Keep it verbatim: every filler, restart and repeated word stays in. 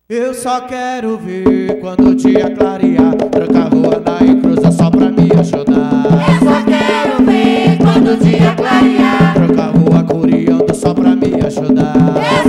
Eu só quero ver quando o dia clarear, tranca a rua na encruza só pra me ajudar. Eu só quero ver quando o dia clarear, Tranca a rua curiando só pra me ajudar.